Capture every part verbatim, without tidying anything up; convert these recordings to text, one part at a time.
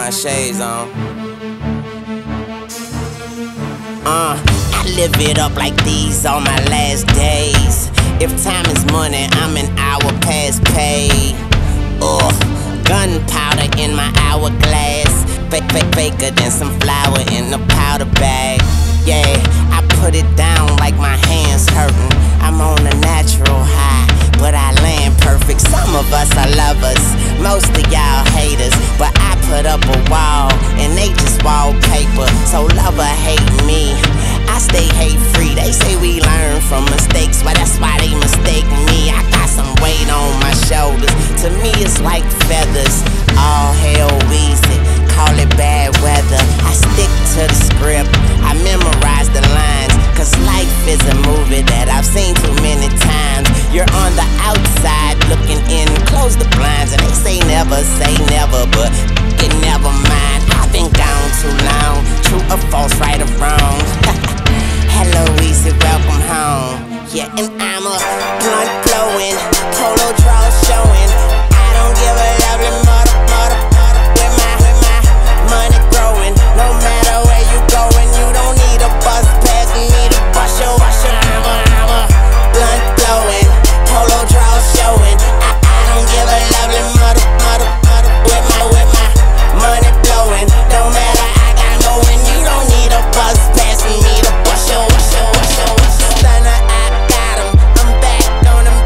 my shades on. Uh, I live it up like these on my last days. If time is money, I'm an hour past paid. Ugh, gunpowder in my hourglass. Fake, fake, faker than some flour in a powder bag. Yeah, I put it down like my hands hurting. I'm on a natural high, but I land perfect. Some of us are lovers, most of y'all haters. But I put up a wall, and they just wallpaper. So love or hate me, I stay hate free. They say we learn from mistakes, but that's why they mistake me. I got some weight on my shoulders, to me it's like feathers. All hell Weezy, call it bad weather. I stick to the script, I memorize the lines, cause life is a movie that I've seen too many times. You're on the outside looking in, close the blinds. And they say never say never, but you never mind. I've been gone too long, true or false, right or wrong. Hello Weezy, welcome home. Yeah, and I'm a blunt blowing, polo draw showing. I don't give a lovely mother, mother, mother. With my, with my money growing, no matter where you going, you don't need a bus pass me to bust your, bust your. I'm a, I'm a blunt blowing, polo draw showing. I, I don't give a lovely mother, mother, mother. With my, with my money blowing, no matter I got going, you don't need a bus pass me to bust your, bust your, bust your, bust your. Stunner, I got 'em, I'm back on them.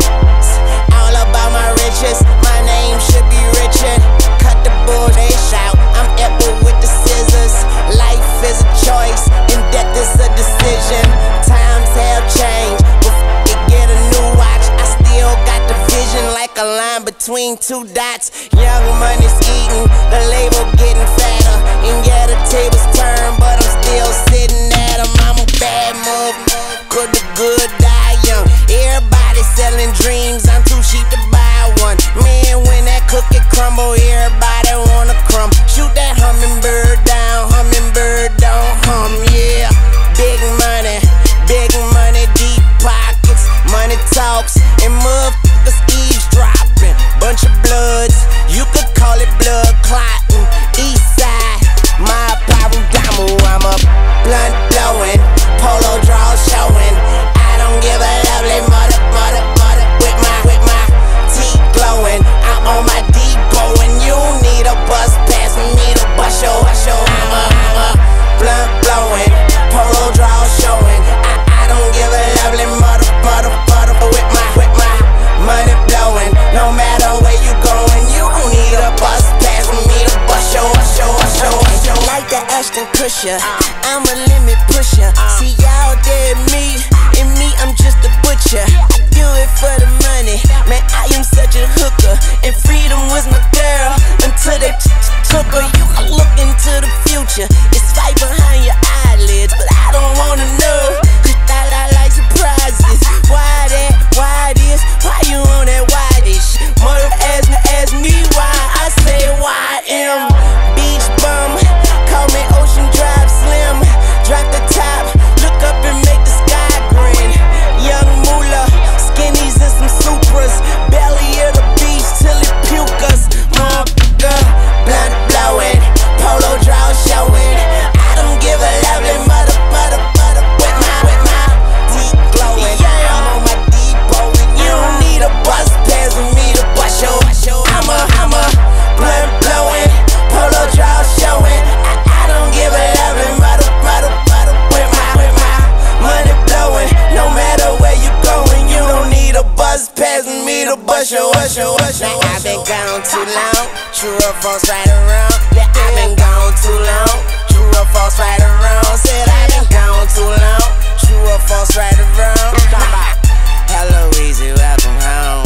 All about my riches, my name should be Richard. Cut the bull, they shout, I'm Apple with the scissors. Life is a choice, and death is a decision. Times have changed, before you get a new watch, I still got the vision like a line between two dots. Young money's eating, the label getting fatter. And yeah, the tables turn, but I'm still sitting at 'em. I'm a bad move, could the good die young. Everybody selling dreams, I'm too cheap to buy one. Man, when that cookie crumble, everybody wanna crumb. Shoot that hummingbird down, hummingbird don't hum, yeah. Big money, big money, deep pockets. Money talks, and motherfuckers eavesdropping. Bunch of bloods, you could call it blood clotting. East side, my Parudamo, I'm a blunt blowing, polo draw showing. I don't give a lovely mother, mother, mother. With my, with my teeth glowing, I'm on my depot, and you need a bus pass me to bust your, bust your. I'm a, I'm a blunt blowing, polo draw showing. I, I don't give a lovely mother, mother, mother. With my, with my money blowing, no matter where you going, you don't need a bus pass me to bust your, bust your, bust your, bust your. Like the Ashton Kutcher, I'm a limit pusher. See y'all dead meat, and me I'm just a butcher. I do it for the money, man I am such a hooker. And freedom was my girl, until they took her. You can look into the future, it's right behind your eyelids, but I don't wanna know, cause I, I like surprises. Why that, why this, why you on that why ish? Mother ask me, ask me why, I say why am beach bum, call me Ocean Drive Slim. Drop the top, look up and make the sky grin. Young moolah, skinnies and some Supras. Belly of the beach till it puke us. Motherfucker, blunt blowing, polo draw showing. I don't give a lovely mother, mother, mother. With my, with my deep glowing, yeah. I'm on my depot, and you don't need a bus pass with me to bust your, bust your. I'm a, I'm a blunt blowing, polo draw showing. I, I don't give a lovely mother, mother, mother. With my, with my money blowing, no matter where you going, you don't need a bus pass with me to bust your, bust your, bust your. I've been gone too long, true or false, right or wrong. Yeah, I've been gone too long, true or false, right or wrong. Said I've been gone too long, true or false, right or wrong. Hello Weezy, welcome home.